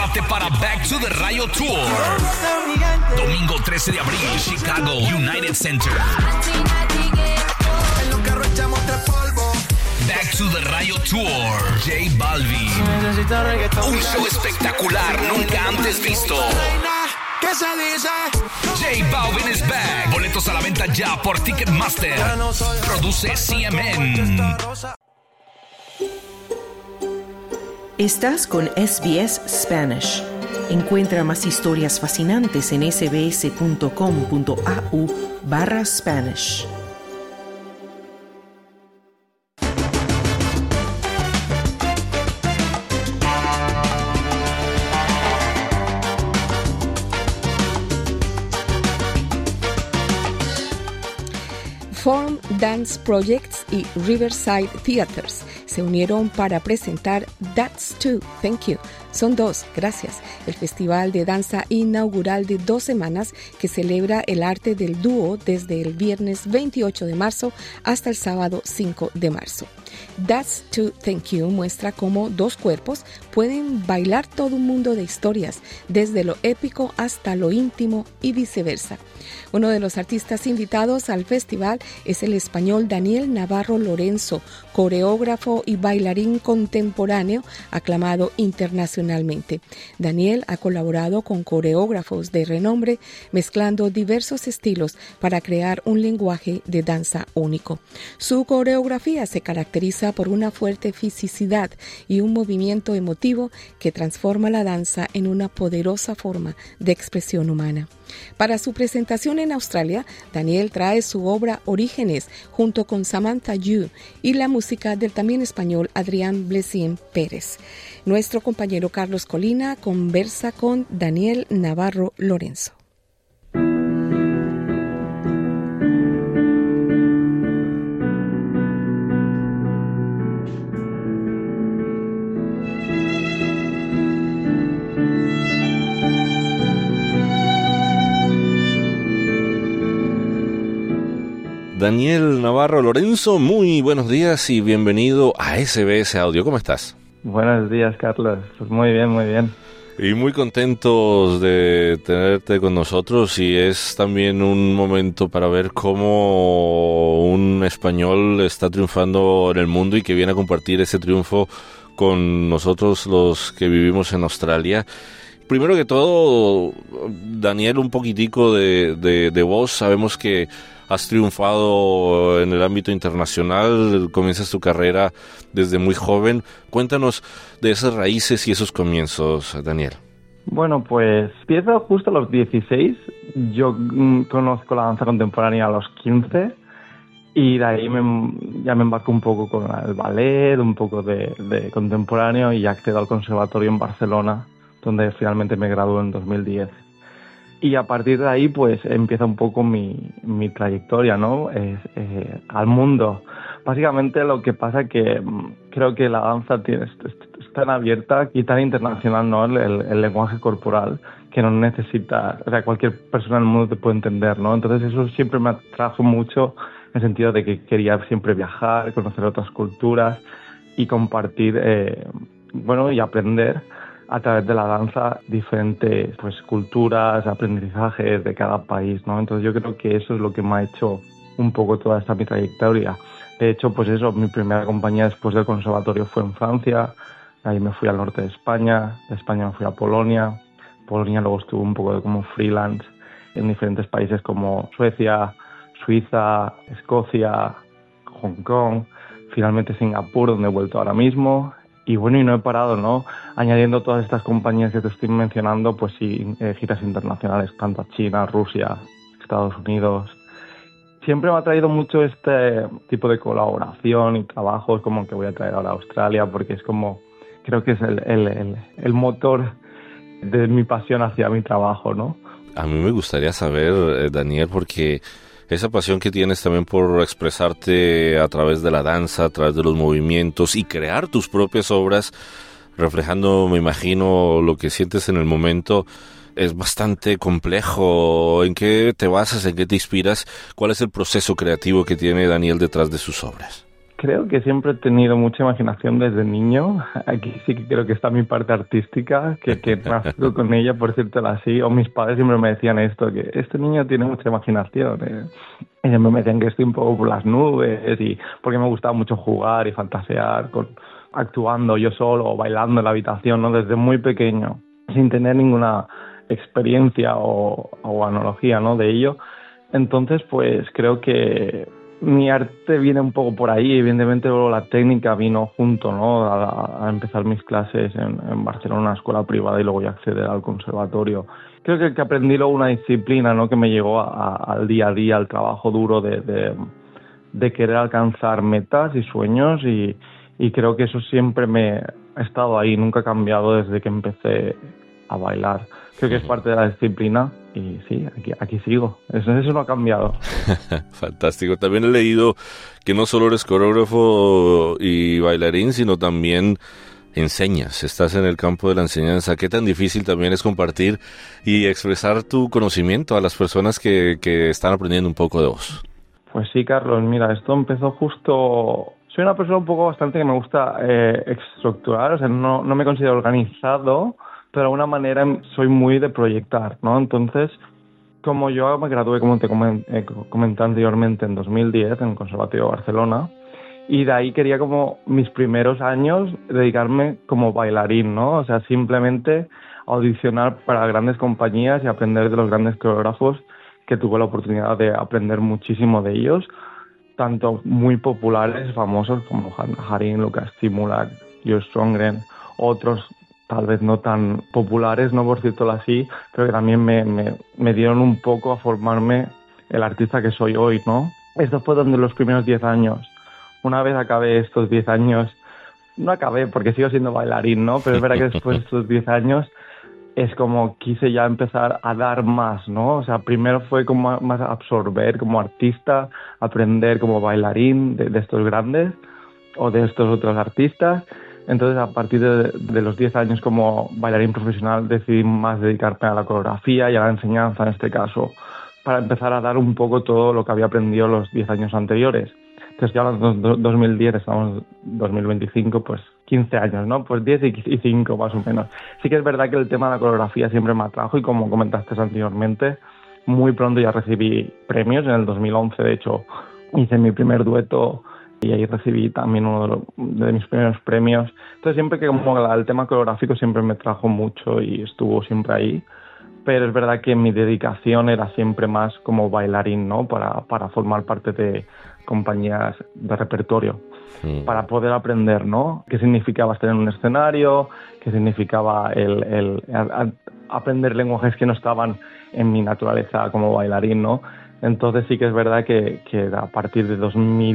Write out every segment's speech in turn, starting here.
Prepárate para Back to the Rayo Tour. Domingo 13 de abril, Chicago, United Center. Back to the Rayo Tour, J Balvin. Un show espectacular, nunca antes visto. J Balvin is back. Boletos a la venta ya por Ticketmaster. Produce CMN. Estás con SBS Spanish. Encuentra más historias fascinantes en sbs.com.au/Spanish. Forum Dance Projects y Riverside Theatres se unieron para presentar That's Two, Thank You. Son dos, gracias. El festival de danza inaugural de 2 semanas que celebra el arte del dúo desde el viernes 28 de marzo hasta el sábado 5 de marzo. That's Two, Thank You muestra cómo dos cuerpos pueden bailar todo un mundo de historias, desde lo épico hasta lo íntimo y viceversa. Uno de los artistas invitados al festival es el español Daniel Navarro Lorenzo, coreógrafo y bailarín contemporáneo aclamado internacionalmente. Daniel ha colaborado con coreógrafos de renombre, mezclando diversos estilos para crear un lenguaje de danza único. Su coreografía se caracteriza por una fuerte fisicidad y un movimiento emotivo que transforma la danza en una poderosa forma de expresión humana. Para su presentación en Australia, Daniel trae su obra Orígenes junto con Samantha Yu y la música del también español Adrián Blesín Pérez. Nuestro compañero Carlos Colina conversa con Daniel Navarro Lorenzo. Daniel Navarro Lorenzo, muy buenos días y bienvenido a SBS Audio. ¿Cómo estás? Buenos días, Carlos. Pues muy bien, muy bien. Y muy contentos de tenerte con nosotros, y es también un momento para ver cómo un español está triunfando en el mundo y que viene a compartir ese triunfo con nosotros los que vivimos en Australia. Primero que todo, Daniel, un poquitico de vos. Sabemos que has triunfado en el ámbito internacional, comienzas tu carrera desde muy joven. Cuéntanos de esas raíces y esos comienzos, Daniel. Bueno, pues empiezo justo a los 16. Yo conozco la danza contemporánea a los 15 y de ahí ya me embarco un poco con el ballet, un poco de contemporáneo, y accedo al conservatorio en Barcelona, donde finalmente me gradué en 2010. Y a partir de ahí, pues, empieza un poco mi trayectoria, ¿no? Al mundo. Básicamente lo que pasa es que creo que la danza es tan abierta y tan internacional, ¿no? El lenguaje corporal, que no necesita... O sea, cualquier persona en el mundo te puede entender, ¿no? Entonces eso siempre me atrajo mucho, en el sentido de que quería siempre viajar, conocer otras culturas y compartir, y aprender a través de la danza diferentes culturas, aprendizajes de cada país, ¿no? Entonces yo creo que eso es lo que me ha hecho un poco toda mi trayectoria. De hecho, mi primera compañía después del conservatorio fue en Francia. Ahí me fui al norte de España me fui a Polonia luego estuve un poco como freelance en diferentes países como Suecia, Suiza, Escocia, Hong Kong, finalmente Singapur, donde he vuelto ahora mismo. Y no he parado, ¿no? Añadiendo todas estas compañías que te estoy mencionando, pues sí, giras internacionales, tanto a China, Rusia, Estados Unidos. Siempre me ha traído mucho este tipo de colaboración y trabajos como que voy a traer ahora a Australia, porque es como, creo que es el motor de mi pasión hacia mi trabajo, ¿no? A mí me gustaría saber, Daniel, porque esa pasión que tienes también por expresarte a través de la danza, a través de los movimientos y crear tus propias obras, reflejando, me imagino, lo que sientes en el momento, es bastante complejo. ¿En qué te basas? ¿En qué te inspiras? ¿Cuál es el proceso creativo que tiene Daniel detrás de sus obras? creo que siempre he tenido mucha imaginación desde niño. Aquí sí que creo que está mi parte artística, que nazco con ella, por decírtelo así. O mis padres siempre me decían esto, que este niño tiene mucha imaginación. Y siempre me decían que estoy un poco por las nubes, y porque me gustaba mucho jugar y fantasear, actuando yo solo o bailando en la habitación, ¿no? Desde muy pequeño, sin tener ninguna experiencia o analogía, ¿no? de ello. Entonces, pues creo que mi arte viene un poco por ahí. Evidentemente luego la técnica vino junto, ¿no? a empezar mis clases en Barcelona, una escuela privada, y luego ya acceder al conservatorio. Creo que aprendí luego una disciplina, ¿no? que me llevó al día a día, al trabajo duro de querer alcanzar metas y sueños, y creo que eso siempre me ha estado ahí, nunca ha cambiado desde que empecé a bailar. Creo que es parte de la disciplina. Y sí, aquí sigo. Eso no ha cambiado. Fantástico. También he leído que no solo eres coreógrafo y bailarín, sino también enseñas. Estás en el campo de la enseñanza. ¿Qué tan difícil también es compartir y expresar tu conocimiento a las personas que están aprendiendo un poco de vos? Pues sí, Carlos. Mira, esto empezó justo... Soy una persona un poco bastante que me gusta estructurar. O sea, no me considero organizado, pero de alguna manera soy muy de proyectar, ¿no? Entonces, como yo me gradué, como te comenté anteriormente, en 2010 en el Conservatorio de Barcelona, y de ahí quería como mis primeros años dedicarme como bailarín, ¿no? O sea, simplemente audicionar para grandes compañías y aprender de los grandes coreógrafos, que tuve la oportunidad de aprender muchísimo de ellos, tanto muy populares, famosos, como Harin, Lucas Timulak, Joe Strongren, otros tal vez no tan populares, no por decirlo así, pero que también me dieron un poco a formarme el artista que soy hoy, ¿no? Esto fue donde los primeros 10 años. Una vez acabé estos 10 años, no acabé porque sigo siendo bailarín, ¿no? Pero es verdad que después de estos 10 años es como quise ya empezar a dar más, ¿no? O sea, primero fue como más absorber como artista, aprender como bailarín de estos grandes o de estos otros artistas. Entonces, a partir de los 10 años como bailarín profesional, decidí más dedicarme a la coreografía y a la enseñanza, en este caso, para empezar a dar un poco todo lo que había aprendido los 10 años anteriores. Entonces, ya hablando de 2010, estamos en 2025, pues 15 años, ¿no? Pues 10 y 5 más o menos. Sí que es verdad que el tema de la coreografía siempre me atrajo, y como comentaste anteriormente, muy pronto ya recibí premios. En el 2011, de hecho, hice mi primer dueto y ahí recibí también uno de mis primeros premios. Entonces siempre que como el tema coreográfico siempre me trajo mucho y estuvo siempre ahí, pero es verdad que mi dedicación era siempre más como bailarín, ¿no? Para formar parte de compañías de repertorio, para poder aprender, ¿no? Qué significaba estar en un escenario, qué significaba el aprender lenguajes que no estaban en mi naturaleza como bailarín, ¿no? Entonces sí que es verdad que a partir de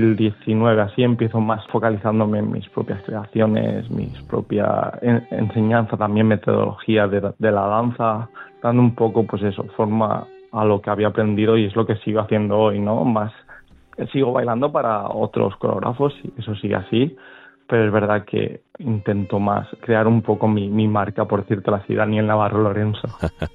2019 así empiezo más focalizándome en mis propias creaciones, mis propia enseñanza, también metodología de la danza, dando un poco, pues eso, forma a lo que había aprendido, y es lo que sigo haciendo hoy, ¿no? Más sigo bailando para otros coreógrafos, eso sigue así, pero es verdad que intento más crear un poco mi marca, por decirte así, Daniel Navarro Lorenzo.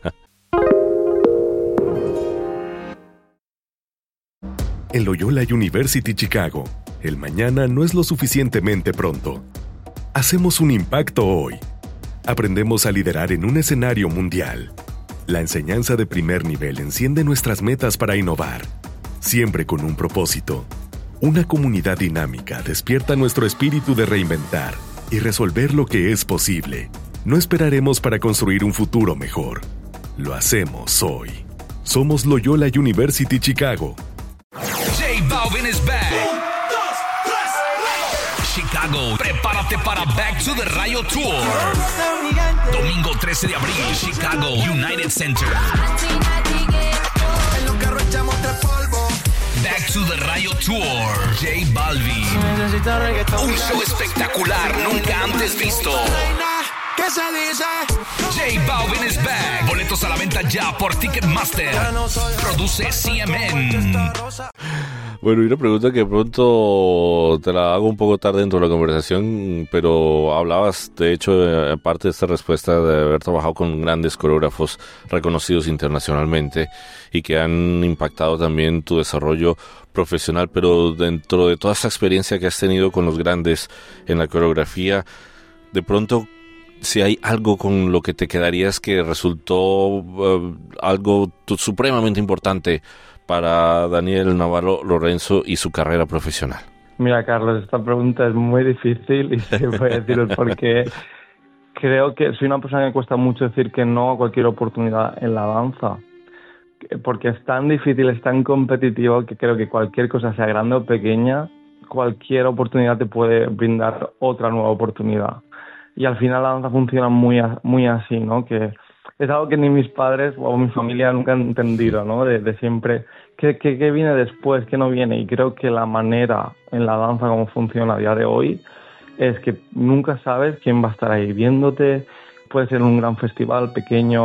En Loyola University Chicago, el mañana no es lo suficientemente pronto. Hacemos un impacto hoy. Aprendemos a liderar en un escenario mundial. La enseñanza de primer nivel enciende nuestras metas para innovar, siempre con un propósito. Una comunidad dinámica despierta nuestro espíritu de reinventar y resolver lo que es posible. No esperaremos para construir un futuro mejor. Lo hacemos hoy. Somos Loyola University Chicago. J Balvin is back. 1, 2, 3. Chicago, prepárate para Back to the Rayo Tour. Domingo 13 de abril, Chicago, United Center. Back to the Rayo Tour, J Balvin. Un show espectacular, nunca antes visto. J Balvin is back. Boletos a la venta ya por Ticketmaster. Produce CMN. Bueno, y una pregunta que de pronto te la hago un poco tarde dentro de la conversación, pero hablabas, de hecho, aparte de esta respuesta, de haber trabajado con grandes coreógrafos reconocidos internacionalmente y que han impactado también tu desarrollo profesional, pero dentro de toda esa experiencia que has tenido con los grandes en la coreografía, de pronto, si hay algo con lo que te quedarías que resultó algo supremamente importante para Daniel Navarro Lorenzo y su carrera profesional. Mira, Carlos, esta pregunta es muy difícil y te voy a decir el porqué. Creo que soy una persona que me cuesta mucho decir que no a cualquier oportunidad en la danza, porque es tan difícil, es tan competitivo que creo que cualquier cosa, sea grande o pequeña, cualquier oportunidad te puede brindar otra nueva oportunidad. Y al final la danza funciona muy así, ¿no? Que es algo que ni mis padres o mi familia nunca han entendido, ¿no? De siempre, ¿qué viene después? ¿Qué no viene? Y creo que la manera en la danza como funciona a día de hoy es que nunca sabes quién va a estar ahí viéndote. Puede ser en un gran festival pequeño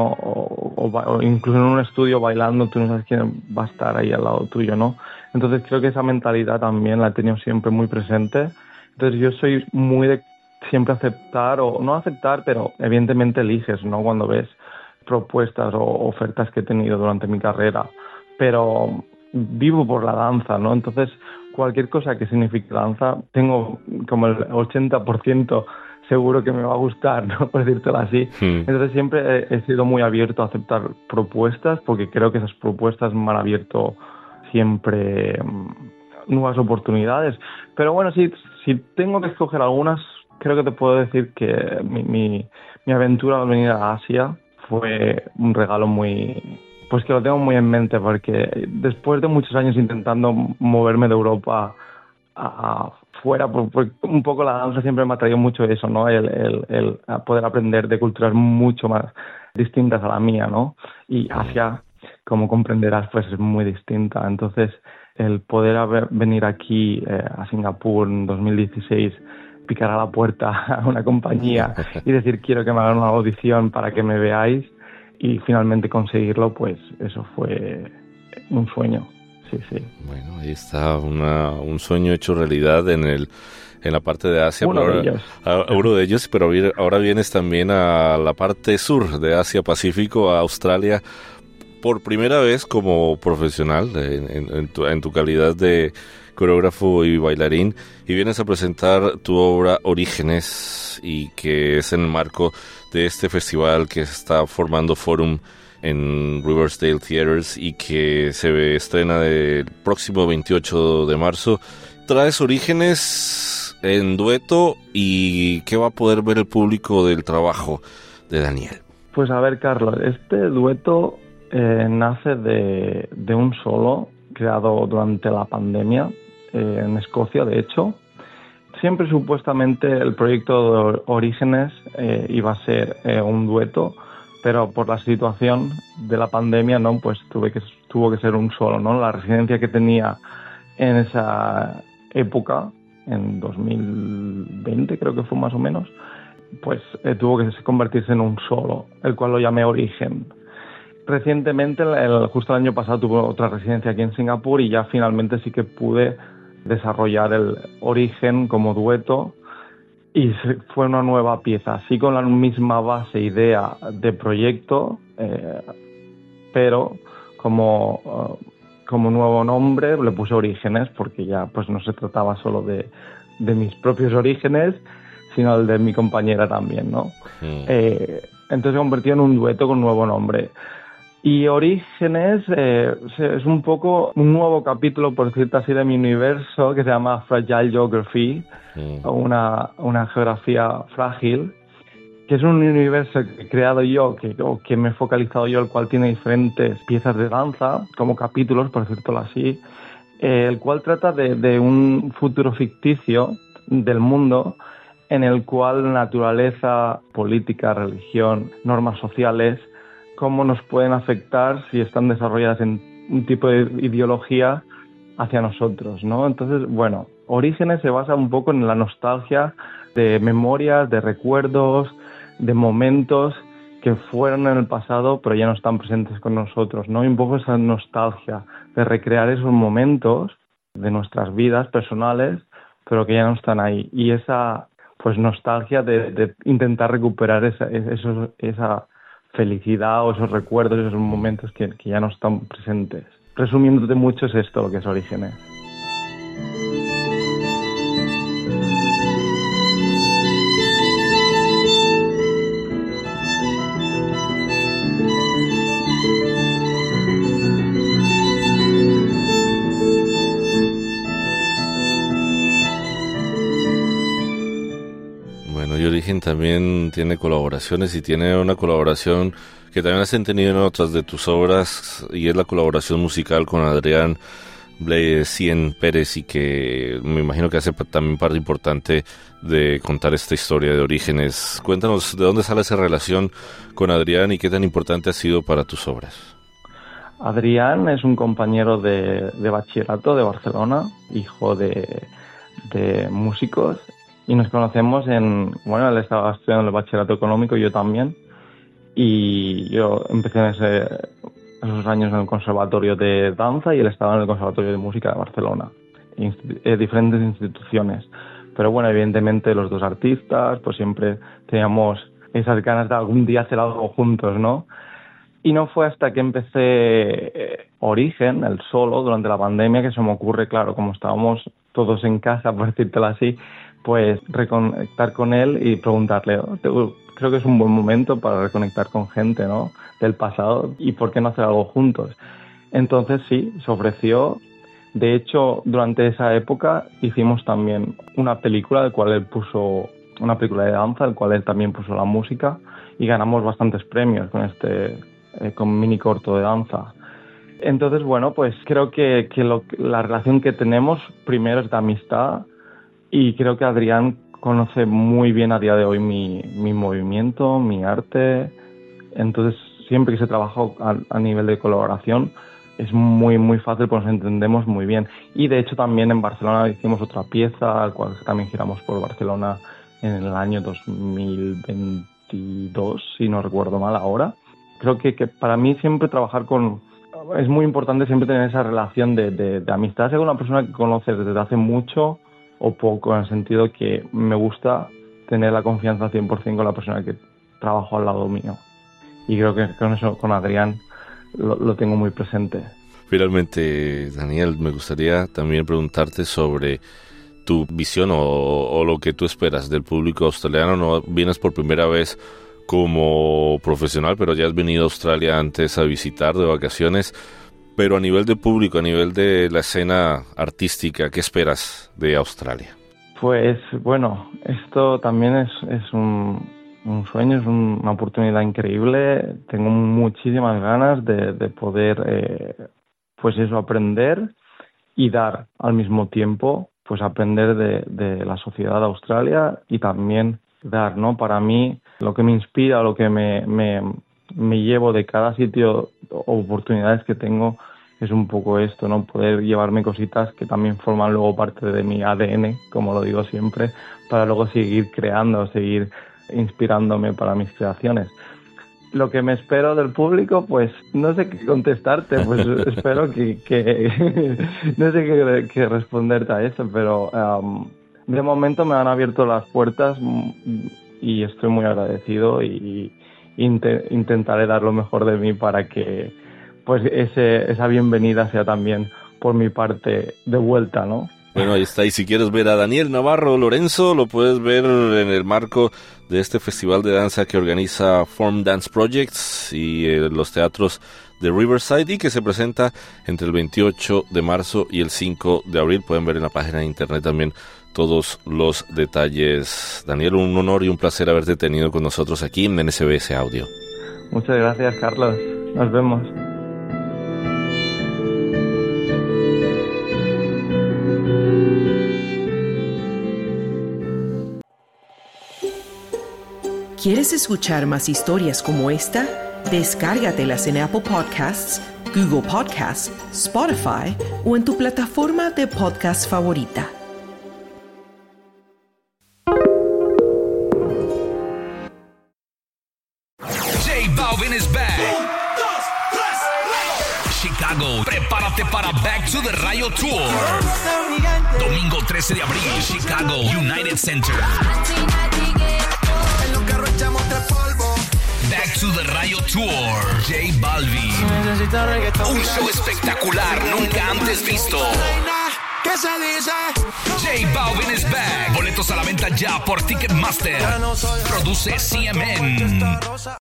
o incluso en un estudio bailando, tú no sabes quién va a estar ahí al lado tuyo, ¿no? Entonces creo que esa mentalidad también la he tenido siempre muy presente. Entonces yo soy muy de siempre aceptar, o no aceptar, pero evidentemente eliges, ¿no? Cuando ves propuestas o ofertas que he tenido durante mi carrera, pero vivo por la danza, ¿no? Entonces cualquier cosa que signifique danza, tengo como el 80% seguro que me va a gustar, ¿no? Por decírtelo así. Entonces siempre he sido muy abierto a aceptar propuestas, porque creo que esas propuestas me han abierto siempre nuevas oportunidades. Pero bueno, si tengo que escoger algunas, creo que te puedo decir que mi aventura al venir a Asia fue un regalo pues que lo tengo muy en mente, porque después de muchos años intentando moverme de Europa afuera, porque un poco la danza siempre me ha traído mucho eso, ¿no? El poder aprender de culturas mucho más distintas a la mía, ¿no? Y Asia, como comprenderás, pues es muy distinta. Entonces, el poder venir aquí a Singapur en 2016, picar a la puerta a una compañía y decir quiero que me hagan una audición para que me veáis, y finalmente conseguirlo, pues eso fue un sueño. Sí. Bueno, ahí está un sueño hecho realidad en la parte de Asia. Uno de ellos, pero ahora vienes también a la parte sur de Asia Pacífico, a Australia, por primera vez como profesional en tu calidad de coreógrafo y bailarín, y vienes a presentar tu obra Orígenes, y que es en el marco de este festival que está formando Forum en Riversdale Theatres y que se estrena el próximo 28 de marzo. Traes Orígenes en dueto, y ¿qué va a poder ver el público del trabajo de Daniel? Pues a ver, Carlos, este dueto nace de un solo creado durante la pandemia en Escocia, de hecho. Siempre supuestamente el proyecto de Orígenes iba a ser un dueto, pero por la situación de la pandemia, ¿no? Pues tuvo que ser un solo, ¿no? La residencia que tenía en esa época, en 2020 creo que fue más o menos, pues tuvo que convertirse en un solo, el cual lo llamé Origen. Recientemente, justo el año pasado, tuve otra residencia aquí en Singapur, y ya finalmente sí que pude desarrollar el Origen como dueto, y fue una nueva pieza, así con la misma base, idea de proyecto, pero como nuevo nombre le puse Orígenes, porque ya pues no se trataba solo de mis propios orígenes, sino el de mi compañera también, ¿no? Entonces se convirtió en un dueto con nuevo nombre. Y Orígenes es un poco un nuevo capítulo, por decirlo así, de mi universo, que se llama Fragile Geography, una geografía frágil, que es un universo que he creado yo, que me he focalizado yo, el cual tiene diferentes piezas de danza, como capítulos, por decirlo así, el cual trata de un futuro ficticio del mundo, en el cual naturaleza, política, religión, normas sociales, cómo nos pueden afectar si están desarrolladas en un tipo de ideología hacia nosotros, ¿no? Entonces, bueno, Orígenes se basa un poco en la nostalgia de memorias, de recuerdos, de momentos que fueron en el pasado pero ya no están presentes con nosotros, ¿no? Y un poco esa nostalgia de recrear esos momentos de nuestras vidas personales, pero que ya no están ahí. Y esa pues nostalgia de intentar recuperar esa felicidad o esos recuerdos, esos momentos que ya no están presentes. Resumiéndote mucho, es esto lo que es Orígenes. Bueno, y Origen también tiene colaboraciones y tiene una colaboración que también has tenido en otras de tus obras, y es la colaboración musical con Adrián Blesien Pérez, y que me imagino que hace también parte importante de contar esta historia de Orígenes. Cuéntanos de dónde sale esa relación con Adrián y qué tan importante ha sido para tus obras. Adrián es un compañero de bachillerato de Barcelona, hijo de músicos, y nos conocemos él estaba estudiando el bachillerato económico, yo también, y yo empecé en esos años en el conservatorio de danza y él estaba en el conservatorio de música de Barcelona, diferentes instituciones. Pero bueno, evidentemente los dos artistas, pues siempre teníamos esas ganas de algún día hacer algo juntos, ¿no? Y no fue hasta que empecé Origen, el solo, durante la pandemia, que se me ocurre, claro, como estábamos todos en casa, por decírtelo así, pues reconectar con él y preguntarle, creo que es un buen momento para reconectar con gente, ¿no?, del pasado, y por qué no hacer algo juntos. Entonces sí, se ofreció. De hecho, durante esa época hicimos también una película, del cual él puso, una película de danza, del cual él también puso la música, y ganamos bastantes premios con mini corto de danza. Entonces, bueno, pues creo que la relación que tenemos primero es de amistad, y creo que Adrián conoce muy bien a día de hoy mi movimiento, mi arte. Entonces, siempre que se trabaja a nivel de colaboración, es muy, muy fácil, pues nos entendemos muy bien. Y de hecho también en Barcelona hicimos otra pieza, al cual también giramos por Barcelona en el año 2022, si no recuerdo mal ahora. Creo que para mí siempre trabajar es muy importante siempre tener esa relación de amistad, sea con una persona que conoces desde hace mucho o poco, en el sentido que me gusta tener la confianza 100% con la persona que trabajo al lado mío. Y creo que con eso, con Adrián, lo tengo muy presente. Finalmente, Daniel, me gustaría también preguntarte sobre tu visión o lo que tú esperas del público australiano. No vienes por primera vez como profesional, pero ya has venido a Australia antes a visitar de vacaciones. Pero a nivel de público, a nivel de la escena artística, ¿qué esperas de Australia? Pues bueno, esto también es un sueño, es una oportunidad increíble. Tengo muchísimas ganas de poder, pues eso, aprender y dar al mismo tiempo, pues aprender de la sociedad de Australia y también dar, ¿no? Para mí, lo que me inspira, lo que me llevo de cada sitio, oportunidades que tengo, es un poco esto, ¿no? Poder llevarme cositas que también forman luego parte de mi ADN, como lo digo siempre, para luego seguir creando, seguir inspirándome para mis creaciones. Lo que me espero del público, pues no sé qué contestarte, pues espero que no sé qué responderte a eso, pero de momento me han abierto las puertas y estoy muy agradecido y intentaré dar lo mejor de mí para que pues esa bienvenida sea también por mi parte de vuelta, ¿no? Bueno, ahí está. Y si quieres ver a Daniel Navarro Lorenzo, lo puedes ver en el marco de este festival de danza que organiza Form Dance Projects y los teatros de Riverside, y que se presenta entre el 28 de marzo y el 5 de abril. Pueden ver en la página de internet también todos los detalles. Daniel, un honor y un placer haberte tenido con nosotros aquí en SBS Audio. Muchas gracias, Carlos. Nos vemos. ¿Quieres escuchar más historias como esta? Descárgatelas en Apple Podcasts, Google Podcasts, Spotify o en tu plataforma de podcast favorita. J Balvin is back. 1, 2, 3, Chicago, prepárate para Back to the Rayo Tour. Domingo 13 de abril, Chicago, United Center. Back to the Rayo Tour, J Balvin. Un show espectacular, nunca antes visto. J Balvin is back. Boletos a la venta ya por Ticketmaster. Produce CMN.